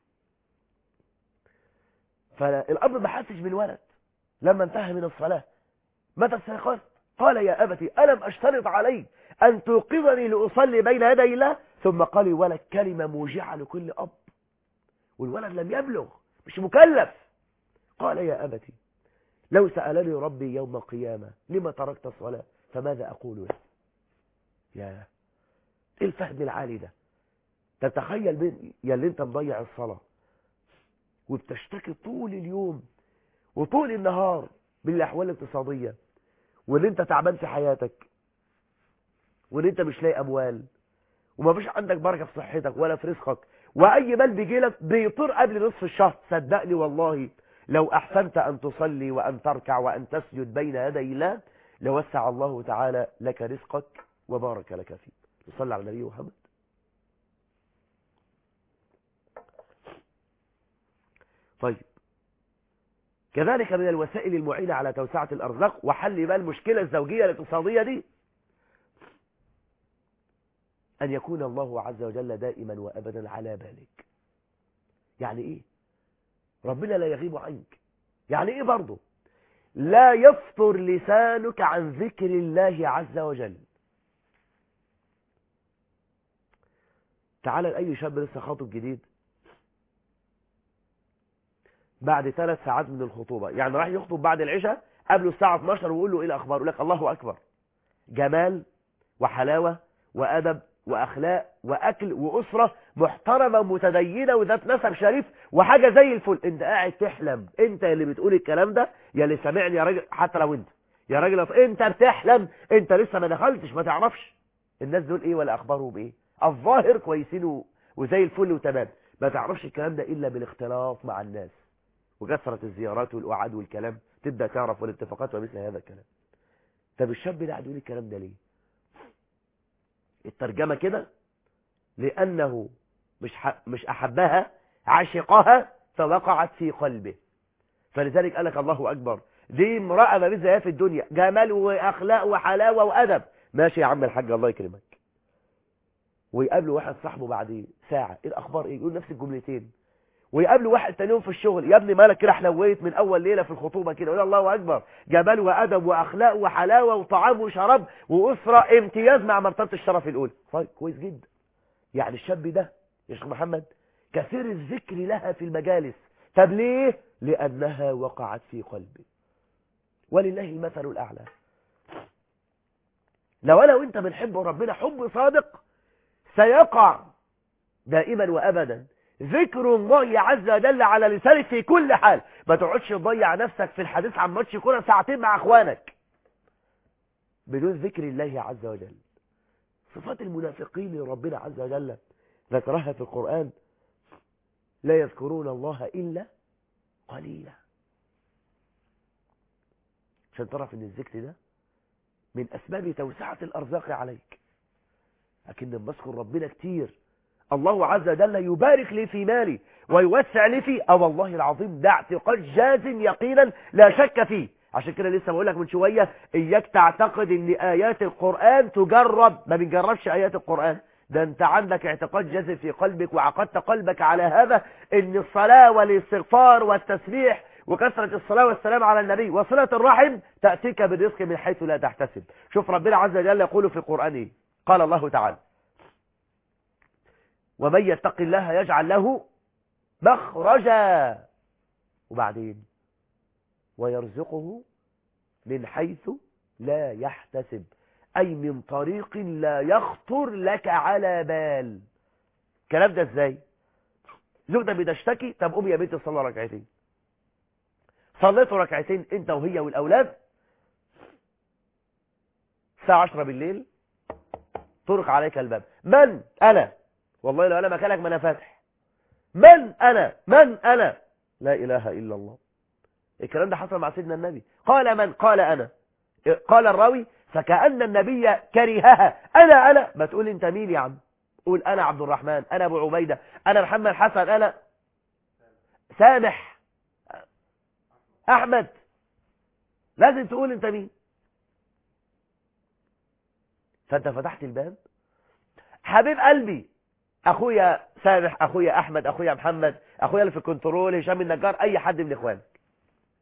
فالأب ما حسش بالولد. لما انتهى من الصلاة متى استيقظت؟ قال يا أبتي ألم أشترط عليك أن توقظني لأصلي بين يدي الله. ثم قال الولد كلمة موجعة لكل أب، والولد لم يبلغ، مش مكلف. قال يا أبتي لو سألني ربي يوم القيامة لما تركت الصلاة فماذا أقول له؟ يا إيه الفهم العالي ده؟ تتخيل بين يا اللي انت مضيع الصلاة وبتشتكي طول اليوم وطول النهار بالأحوال الاقتصادية، وان انت تعبان في حياتك، وان انت مش لاقي أموال، وما فيش عندك بركة في صحتك ولا في رزقك، وأي مال بيجي لك بيطير قبل نصف الشهر. صدقني والله لو أحسنت أن تصلي وأن تركع وأن تسجد بين يدي الله لوسع الله تعالى لك رزقك وبارك لك فيه. نصلي على النبي محمد. طيب، كذلك من الوسائل المعينة على توسعة الأرزاق وحل بقى المشكلة الزوجية الاقتصادية دي أن يكون الله عز وجل دائما وأبدا على بالك. يعني إيه؟ ربنا لا يغيب عنك. يعني إيه برضه؟ لا يفطر لسانك عن ذكر الله عز وجل. تعال لأي شاب لسه خاطب جديد بعد ثلاث ساعات من الخطوبة، يعني راح يخطب بعد العشاء قبله الساعة اتناشر ويقول له إيه الأخبار؟ يقول لك الله أكبر، جمال وحلاوة وأدب وأخلاق وأكل وأسرة محترمة متدينة وذات نسب شريف وحاجة زي الفل. انت قاعد تحلم، انت اللي بتقول الكلام ده يا اللي سامعني يا راجل، حتى لو انت يا راجل انت بتحلم، انت لسه ما دخلتش ما تعرفش الناس دول ايه ولا اخبارهم ايه. الظاهر كويسين وزي الفل وتمام، ما تعرفش الكلام ده الا بالاختلاط مع الناس وكثرة الزيارات والقعاد والكلام، تبدأ تعرف والاتفاقات ومثل هذا الكلام. طب الشاب ده قاعد يقول الكلام ده ليه؟ الترجمة كده لأنه مش مش أحبها، عشقها فوقعت في قلبه. فلذلك قال لك الله أكبر، دي امرأة ما بيزها في الدنيا، جمال وأخلاق وحلاوة وأدب. ماشي يا عم الحاج الله يكرمك. ويقابله واحد صاحبه بعد ساعة، إيه الأخبار إيه؟ يقول نفس الجملتين. ويقابله واحد تاني يوم في الشغل، يا ابني مالك كده حلويت من اول ليله في الخطوبه كده؟ يقول الله اكبر، جمال وادب واخلاق وحلاوه وطعام وشراب واسره، امتياز مع مرتبه الشرف الاولى. طيب كويس جدا. يعني الشاب ده يا شيخ محمد كثير الذكر لها في المجالس. طب ليه؟ لانها وقعت في قلبه. ولله المثل الاعلى. لو انا وانت بنحب ربنا حب صادق سيقع دائما وابدا ذكر الله عز وجل على لسانك في كل حال. ما تقعدش تضيع نفسك في الحديث عن ماتش كوره ساعتين مع اخوانك بدون ذكر الله عز وجل. صفات المنافقين ربنا عز وجل ذكرها في القرآن، لا يذكرون الله إلا قليلا. عشان تعرف ان الذكر ده من اسباب توسعة الارزاق عليك. لكن بذكر ربنا كتير الله عز وجل يبارك لي في مالي ويوسع لي فيه، اه والله العظيم ده اعتقاد جازم يقينا لا شك فيه. عشان كده لسه بقول لك من شويه اياك تعتقد ان ايات القرآن تجرب، ما بنجربش ايات القرآن. ده انت عندك اعتقاد جازم في قلبك وعقدت قلبك على هذا ان الصلاة والاستغفار والتسبيح وكثرة الصلاة والسلام على النبي وصلة الرحم تأتيك بالرزق من حيث لا تحتسب. شوف ربنا عز وجل يقول في القرآن ايه؟ قال الله تعالى ومن يتق الله يجعل له مخرجا، وبعدين ويرزقه من حيث لا يحتسب، أي من طريق لا يخطر لك على بال. الكلام ده ازاي؟ زوجتك بتشتكي، طب قوم يا بنتي صلي ركعتين. صليتوا ركعتين انت وهي والأولاد، الساعة عشرة بالليل طرق عليك الباب. من أنا؟ والله لو أنا مكانك ما أنا فاتح. من أنا؟ من أنا؟ لا إله إلا الله. الكلام ده حصل مع سيدنا النبي. قال من؟ قال أنا. قال الراوي فكأن النبي كرهها. أنا أنا ما تقول أنت مين يا عم؟ قول أنا عبد الرحمن، أنا أبو عبيدة، أنا محمد حسن، أنا سامح، أحمد. لازم تقول أنت مين. فأنت فتحت الباب، حبيب قلبي اخويا سامح، اخويا احمد، اخويا محمد، اخويا اللي في الكنترول، هشام النجار، اي حد من اخوانك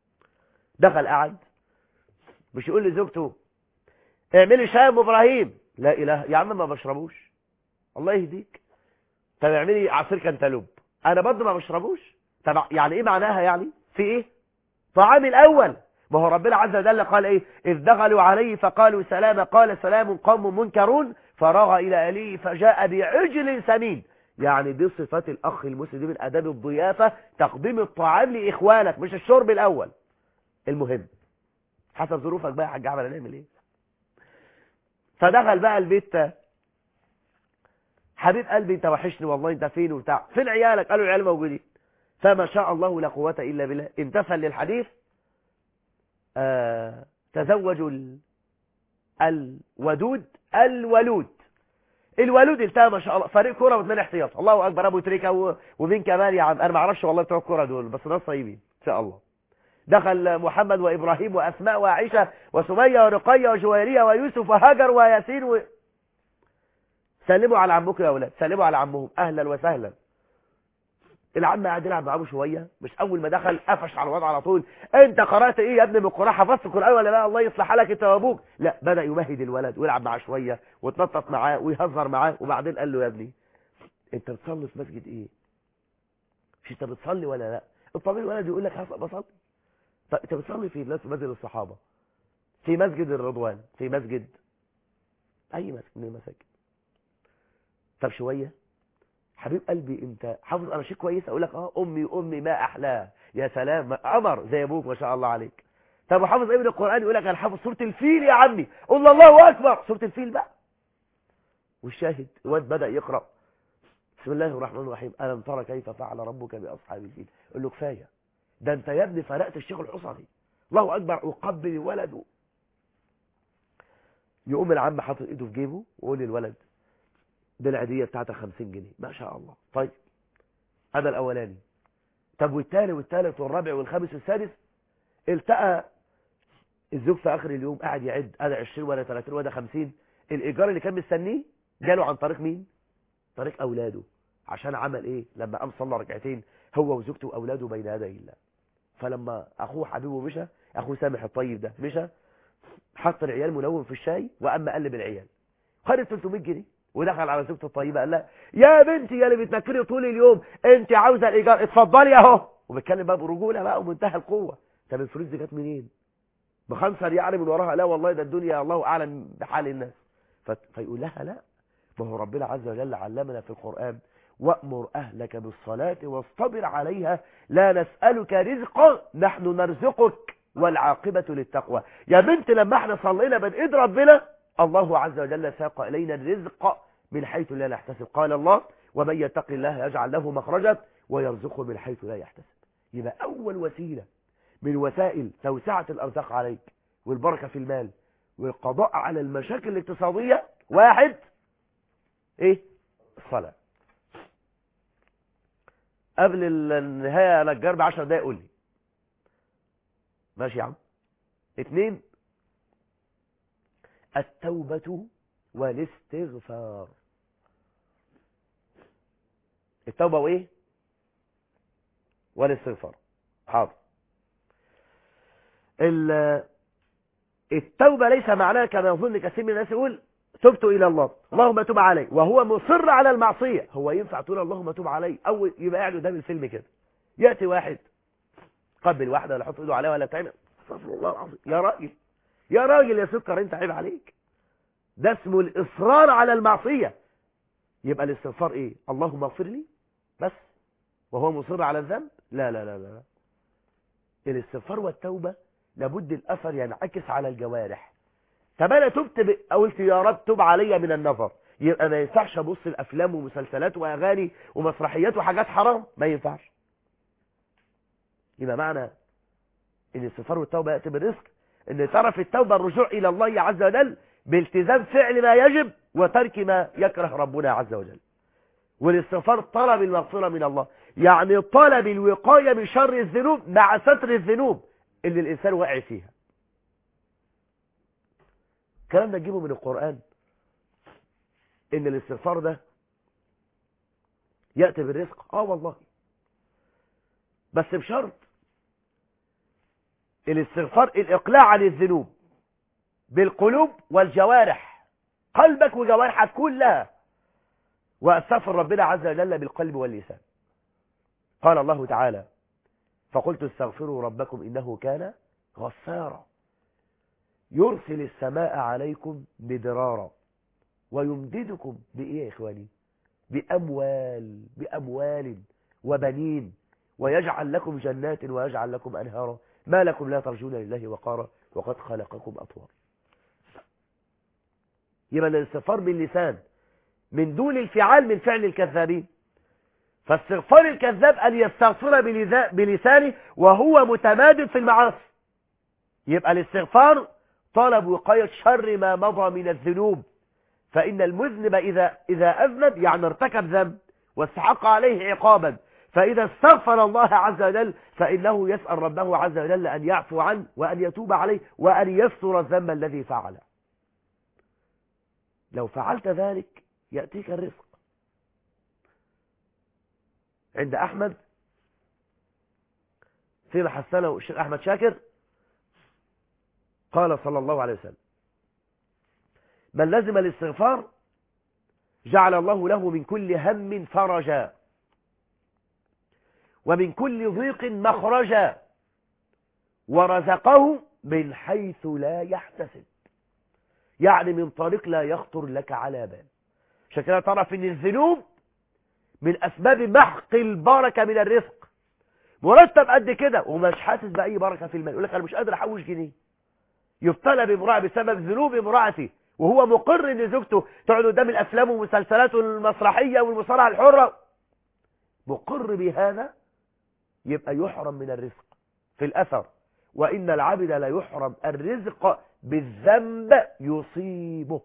دخل قعد، مش يقول لزوجته اعملي شاي ام ابراهيم، لا اله يا عم ما بشربوش. الله يهديك. طب اعملي عصير كنتالوب، انا برضه ما بشربوش. طب يعني ايه معناها؟ يعني في ايه؟ طعام الاول. ما هو ربنا عز وجل قال ايه؟ اذ دخلوا عليه فقالوا سلاما قال سلام قوم منكرون فراغ الى اهله فجاء بعجل سمين. يعني دي صفات الاخ المسلم، دي من اداب الضيافه، تقديم الطعام لاخوانك مش الشرب الاول. المهم حسب ظروفك بقى يا حاج احمد هنعمل ايه. فدخل بقى البيت، حبيب قلبي انت وحشني والله، انت فين وبتاع، فين عيالك؟ قالوا العيال موجودين. فما شاء الله لا قوه الا بالله، امتثل للحديث. آه تزوجوا الودود الولود. الولود انتهى ما شاء الله، فريق كوره واثنين احتياط. الله اكبر، ابو تريكه ومين كمان يا عم، انا ما اعرفش والله بتوع الكوره دول، بس ناس طيبين ان شاء الله. دخل محمد وابراهيم واسماء وعائشه وسميه ورقيه وجويريه ويوسف وهاجر وياسين و... سلموا على عمكم يا اولاد، سلموا على عمهم، اهلا وسهلا. العم قاعد يلعب معاهم شويه، مش اول ما دخل قفش على الوضع على طول. انت قرات ايه يا ابني من القران؟ حفظت القران ولا لا؟ الله يصلح حالك انت وابوك. لا، بدا يمهد الولد ويلعب معاه شويه ويتنطط معاه ويهزر معاه، وبعدين قال له يا ابني انت بتصلي في مسجد ايه؟ مش انت بتصلي ولا لا؟ الطبيعي الولد يقول لك بصلي. طب انت بتصلي في في مسجد الصحابه، في مسجد الرضوان، في مسجد اي مسجد من المساجد. طب شويه حبيب قلبي انت حافظ اناشيد كويس؟ اقول لك اه امي امي ما احلاها، يا سلام عمر زي ابوك ما شاء الله عليك. طب وحافظ ايه من القران؟ يقول لك انا حافظ سوره الفيل يا عمي. قول الله اكبر، سوره الفيل بقى. والشاهد الواد بدا يقرا بسم الله الرحمن الرحيم الم ترى كيف فعل ربك باصحاب الفيل. قول له كفايه، ده انت يا ابني فرقت الشيخ الحصري. الله اكبر، وقبل ولده. يقوم العم حاطط ايده في جيبه ويقول للولد دي العيديه بتاعتك خمسين جنيه. ما شاء الله. طيب هذا الاولاني. طب والتاني والتالت والرابع والخامس والسادس. التقى الزوج في اخر اليوم قاعد يعد، انا عشرين ولا ثلاثين ولا خمسين. الايجار اللي كان مستنيه جاله عن طريق مين؟ طريق اولاده. عشان عمل ايه؟ لما قام صلى ركعتين هو وزوجته واولاده بين يدي الله. فلما اخوه حبيبه مشى، اخوه سامح الطيب ده مشى، حط العيال منوم في الشاي واما قلب العيال خد ثلاثمية جنيه ودخل على زوجته الطيبه قال لها يا بنتي يا اللي بتنكري طول اليوم، انت عاوزه الايجار، اتفضلي اهو. وبيتكلم بقى برجوله بقى ومنتهى القوه. طب الفلوس دي جت منين؟ بخمسه يعني من وراها؟ لا والله ده الدنيا الله اعلم بحال الناس. فيقول لها لا، ما هو ربنا عز وجل علمنا في القران وأمر أهلك بالصلاة واصطبر عليها لا نسألك رزقا نحن نرزقك والعاقبة للتقوى. يا بنت لما احنا صلينا بين ايد ربنا الله عز وجل ساق إلينا الرزق من حيث لا نحتسب. قال الله ومن يتق الله يجعل له مخرجا ويرزقه من حيث لا يحتسب. يبقى أول وسيلة من وسائل توسعة الأرزاق عليك والبركة في المال والقضاء على المشاكل الاقتصادية، واحد ايه؟ الصلاة. قبل النهاية نجار بعشر دقايق قول لي ماشي يا عم. اتنين التوبة والاستغفار. التوبة وايه؟ والاستغفار. حاضر. التوبة ليس معناها كما يظن كثير من الناس يقول تبت الى الله اللهم تب علي وهو مصر على المعصية. هو ينفع تقول اللهم تب علي اول يبقى قاعد قدام الفيلم كده، ياتي واحد قبل واحده ولا يحط ايده عليها ولا تعمل استغفر الله العظيم. يا راجل يا راجل يا سكر انت عيب عليك، ده اسمه الاصرار على المعصيه. يبقى الاستغفار ايه؟ اللهم اغفر لي بس وهو مصر على الذنب؟ لا لا لا لا. الاستغفار والتوبه لابد الاثر ينعكس على الجوارح. طب انا تبت قلت يا رب تب علي من النظر، يبقى ما ينفعش ابص الافلام ومسلسلات واغاني ومسرحيات وحاجات حرام، ما ينفعش. يبقى معنى ان الاستغفار والتوبه ياتي بالرزق ان طرف التوبه الرجوع الى الله عز وجل بالتزام فعل ما يجب وترك ما يكره ربنا عز وجل. والاستغفار طلب المغفره من الله، يعني طلب الوقايه من شر الذنوب مع ستر الذنوب اللي الانسان واقع فيها. الكلام ده تجيبه من القرآن ان الاستغفار ده يأتي بالرزق. اه والله، بس بشرط الاستغفار الاقلاع عن الذنوب بالقلوب والجوارح قلبك وجوارحك كلها. واستغفر ربنا عز وجل بالقلب واللسان. قال الله تعالى: فقلت استغفروا ربكم إنه كان غفارا يرسل السماء عليكم مدرارا ويمددكم بإيه يا إخواني؟ بأموال بأموال وبنين ويجعل لكم جنات ويجعل لكم أنهارا ما لكم لا ترجون لله وقارا وقد خلقكم أطوارا. يبقى الاستغفار باللسان من دون الفعال من فعل الكذابين. فاستغفار الكذاب أن يستغفر بلسانه وهو متمادن في المعاصي. يبقى الاستغفار طلب وقاية شر ما مضى من الذنوب، فإن المذنب إذا, إذا أذنب يعني ارتكب ذنب واستحق عليه عقابا، فإذا استغفر الله عز وجل فإنه يسأل ربه عز وجل أن يعفو عنه وأن يتوب عليه وأن يستر الذنب الذي فعله. لو فعلت ذلك يأتيك الرزق. عند أحمد فيما حسنه الشيخ أحمد شاكر قال صلى الله عليه وسلم: من لزم الاستغفار جعل الله له من كل هم فرجا ومن كل ضيق مخرجا ورزقه من حيث لا يحتسب، يعني من طريق لا يخطر لك على بال. عشان كده تعرف ان الذنوب من اسباب محق البركه من الرزق. مرتب قد كده ومش حاسس باي بركه في المال، يقول لك انا مش قادر احوش جنيه. يبتلى بامراه بسبب ذنوب امراته وهو مقر ان زوجته تقعد قدام الافلام والمسلسلات والمسرحيه والمصارعه الحره، مقر بهذا، يبقى يحرم من الرزق. في الاثر: وان العبد لا يحرم الرزق بالذنب يصيبه.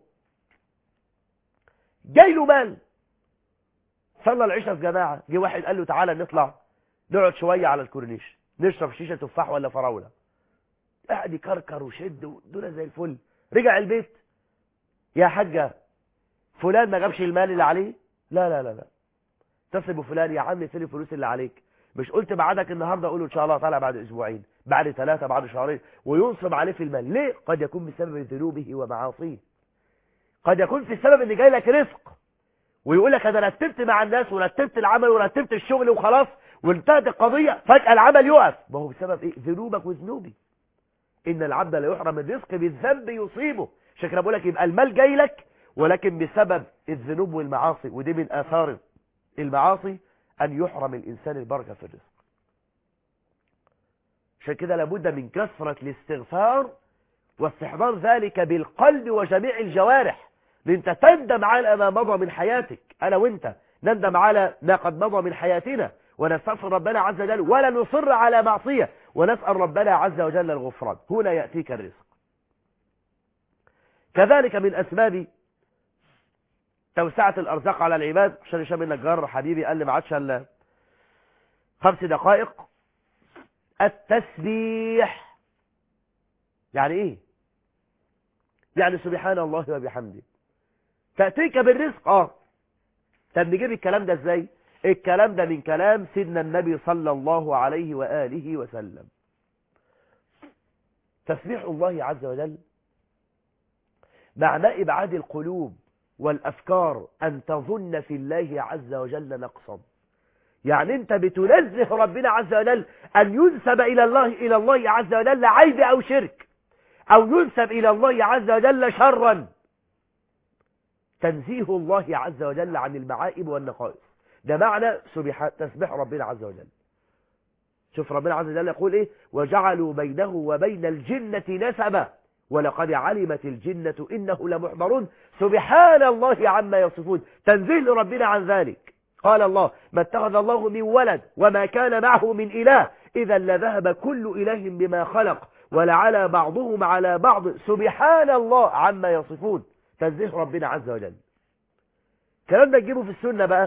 جاي له مال، صلى العشاء في جماعه، جه واحد قال له تعالى نطلع نقعد شويه على الكورنيش نشرب شيشه تفاح ولا فراوله. قاعد يكركر وشد ودول زي الفل. رجع البيت: يا حاجه فلان ما جابش المال اللي عليه. لا لا لا لا اتصل بفلان: يا عم فين الفلوس اللي عليك؟ مش قلت بعدك النهارده؟ اقول له ان شاء الله تعالى بعد اسبوعين، بعد ثلاثه، بعد شهرين، وينصب عليه في المال. ليه؟ قد يكون بسبب ذنوبه ومعاصيه. قد يكون في السبب ان جاي لك رزق ويقول لك انا رتبت مع الناس ورتبت العمل ورتبت الشغل وخلاص وانتهت القضيه، فجاه العمل يقف. ما هو بسبب ايه؟ ذنوبك وذنوبي. ان العبد لا يحرم الرزق بالذنب يصيبه. عشان كده بقول لك يبقى المال جاي لك ولكن بسبب الذنوب والمعاصي، ودي من اثار المعاصي ان يحرم الانسان البركه في الرزق. عشان كده لابد من كثره الاستغفار واستحضار ذلك بالقلب وجميع الجوارح، لان انت تندم على ما مضى من حياتك. انا وانت نندم على ما قد مضى من حياتنا ونستغفر ربنا عز وجل ولا نصر على معصيه ونسأل ربنا عز وجل الغفران. هنا يأتيك الرزق. كذلك من أسباب توسعة الأرزاق على العباد، عشان هشام النجار حبيبي قال لي ما عادش الا خمس دقائق: التسبيح. يعني ايه؟ يعني سبحان الله وبحمده تأتيك بالرزق. اه طب نجيب الكلام ده ازاي؟ الكلام ده من كلام سيدنا النبي صلى الله عليه وآله وسلم. تسبيح الله عز وجل معنى إبعاد القلوب والأفكار أن تظن في الله عز وجل نقصا. يعني أنت بتنزه ربنا عز وجل أن ينسب إلى الله إلى الله عز وجل عيب أو شرك، أو ينسب إلى الله عز وجل شرا. تنزيه الله عز وجل عن المعائب والنقائص، ده معنى تسبيح ربنا عز وجل. شوف ربنا عز وجل يقول ايه: وجعلوا بينه وبين الجنة نسبا ولقد علمت الجنة إنه لمحضرون سبحان الله عما يصفون. تنزيه لربنا عن ذلك. قال الله: ما اتخذ الله من ولد وما كان معه من إله إذا لذهب كل إله بما خلق ولعلى بعضهم على بعض سبحان الله عما يصفون. تنزيه ربنا عز وجل. الكلام ده تجيبه في السنة بقى،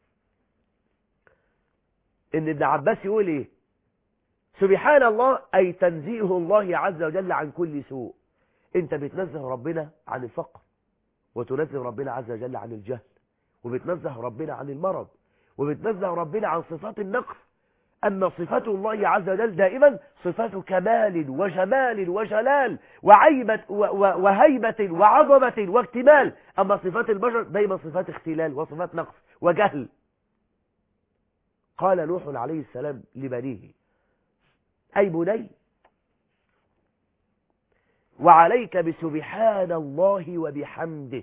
ان ابن عباس يقول ايه؟ سبحان الله اي تنزيه الله عز وجل عن كل سوء. انت بتنزه ربنا عن الفقر، وتنزه ربنا عز وجل عن الجهل، وبتنزه ربنا عن المرض، وبتنزه ربنا عن صفات النقص. أن صفة الله عز وجل دائما صفة كمال وجمال وجلال وعيبة وهيبة وعظمة واكتمال. أما صفات البشر دائما صفات اختلال وصفات نقص وجهل. قال نوح عليه السلام لبنيه: أي بني، وعليك بسبحان الله وبحمده.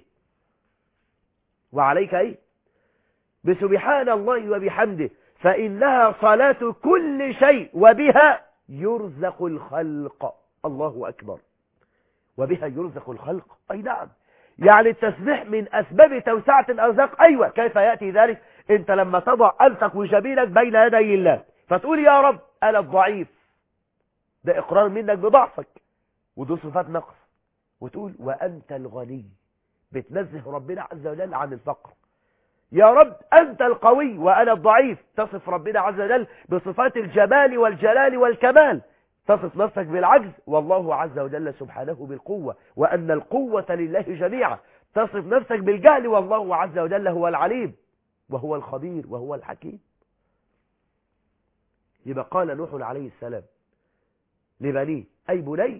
وعليك أي بسبحان الله وبحمده، فإنها صلاة كل شيء وبها يرزق الخلق. الله أكبر. وبها يرزق الخلق، أي نعم، يعني التسبيح من أسباب توسعة الأرزاق. أيوة، كيف يأتي ذلك؟ أنت لما تضع أنفك وجبينك بين يدي الله فتقول يا رب أنا الضعيف، ده إقرار منك بضعفك ودول صفات نقص. وتقول وأنت الغني، بتنزه ربنا عز وجل عن الفقر. يا رب أنت القوي وأنا الضعيف، تصف ربنا عز وجل بصفات الجمال والجلال والكمال. تصف نفسك بالعجز والله عز وجل سبحانه بالقوة، وأن القوة لله جميعا. تصف نفسك بالجهل والله عز وجل هو العليم وهو الخبير وهو الحكيم. يبقى قال نوح عليه السلام لبنيه: أي بني،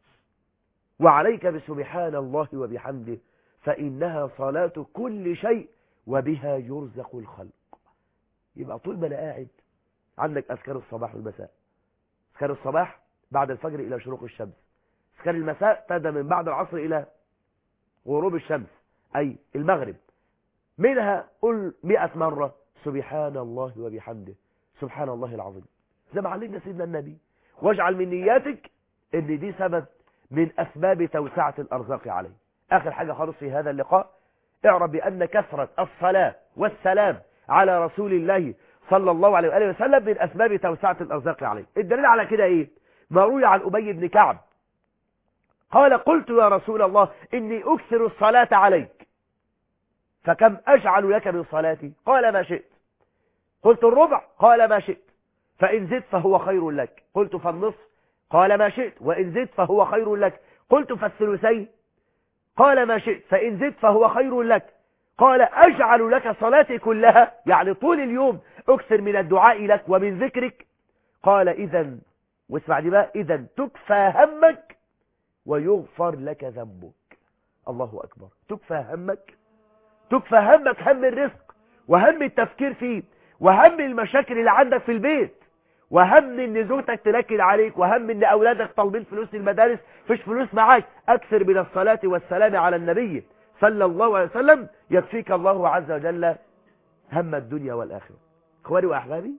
وعليك بسبحان الله وبحمده، فإنها صلاة كل شيء وبها يرزق الخلق. يبقى طول ما أنا قاعد عندك أذكار الصباح والمساء. أذكار الصباح بعد الفجر إلى شروق الشمس، أذكار المساء تبدأ من بعد العصر إلى غروب الشمس أي المغرب. منها قل مئة مرة سبحان الله وبحمده، سبحان الله العظيم، زي ما علمنا سيدنا النبي. واجعل من نياتك ان دي سبب من أسباب توسعة الأرزاق عليه. آخر حاجة خالص في هذا اللقاء، اعرف بأن كثرة الصلاة والسلام على رسول الله صلى الله عليه وآله وسلم من أسباب توسعة الأرزاق عليه. الدليل على كده إيه؟ ما روي عن أبي بن كعب قال: قلت يا رسول الله إني أكثر الصلاة عليك، فكم أجعل لك من صلاتي؟ قال ما شئت. قلت الربع؟ قال ما شئت. فإن زدت فهو خير لك. قلت فالنصف؟ قال ما شئت. وإن زدت فهو خير لك. قلت فالثلثين؟ قال ما شئت. فإن زدت فهو خير لك. قال أجعل لك صلاتي كلها، يعني طول اليوم أكثر من الدعاء لك ومن ذكرك. قال إذن، واسمع دي بقى، إذن تكفى همك ويغفر لك ذنبك. الله أكبر. تكفى همك، تكفى همك، هم الرزق وهم التفكير فيه وهم المشاكل اللي عندك في البيت وهم ان زوجتك تنكد عليك وهم ان اولادك طالبين فلوس المدارس فيش فلوس معاك. اكثر من الصلاة والسلام على النبي صلى الله عليه وسلم، يكفيك الله عز وجل هم الدنيا والآخرة. اخواني واحبابي،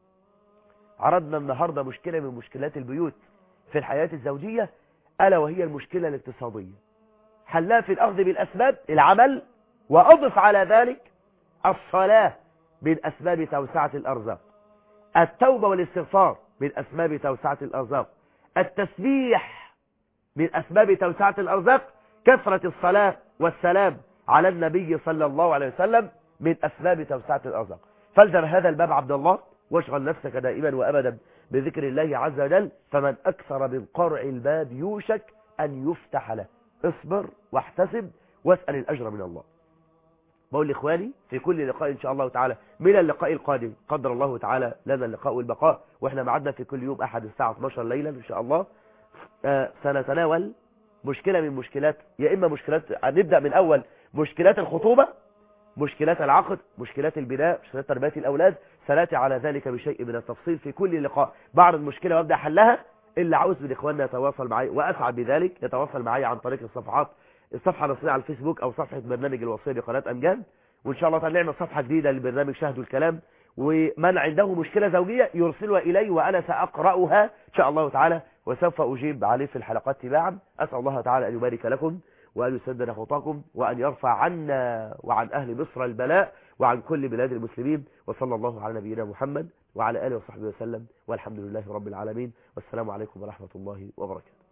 عرضنا النهاردة مشكلة من مشكلات البيوت في الحياة الزوجية، ألا وهي المشكلة الاقتصادية. حلها في الأخذ بالأسباب، العمل، وأضف على ذلك الصلاة من أسباب توسعة الأرزاق، التوبة والاستغفار من أسباب توسعة الأرزاق، التسبيح من أسباب توسعة الأرزاق، كثرة الصلاة والسلام على النبي صلى الله عليه وسلم من أسباب توسعة الأرزاق. فالزم هذا الباب عبد الله، واشغل نفسك دائما وأبدا بذكر الله عز وجل، فمن أكثر من قرع الباب يوشك أن يفتح له. اصبر واحتسب واسأل الأجر من الله. بقول لإخواني في كل لقاء إن شاء الله تعالى من اللقاء القادم، قدر الله تعالى لنا اللقاء والبقاء، وإحنا معدنا في كل يوم أحد الساعة اثناشر ليلا إن شاء الله. آه سنتناول مشكلة من مشكلات، يا إما مشكلات، هنبدأ من أول مشكلات الخطوبة، مشكلات العقد، مشكلات البناء، مشكلات تربية الأولاد. سنأتي على ذلك بشيء من التفصيل في كل لقاء. بعد المشكلة وابدأ حلها. اللي عاوز من إخواننا يتواصل معي وأسعد بذلك يتواصل معي عن طريق الصفحات، الصفحة الرسمية على الفيسبوك أو صفحة برنامج الوصية بقناة أمجاد. وإن شاء الله تعالى نعمل صفحة جديدة لبرنامج شاهدوا الكلام، ومن عنده مشكلة زوجية يرسلها إلي وأنا سأقرأها إن شاء الله تعالى وسوف أجيب عليه في الحلقات تباعا. أسأل الله تعالى أن يبارك لكم وأن يسدد خطاكم وأن يرفع عنا وعن أهل مصر البلاء وعن كل بلاد المسلمين. وصلى الله على نبينا محمد وعلى آله وصحبه وسلم، والحمد لله رب العالمين، والسلام عليكم ورحمة الله وبركاته.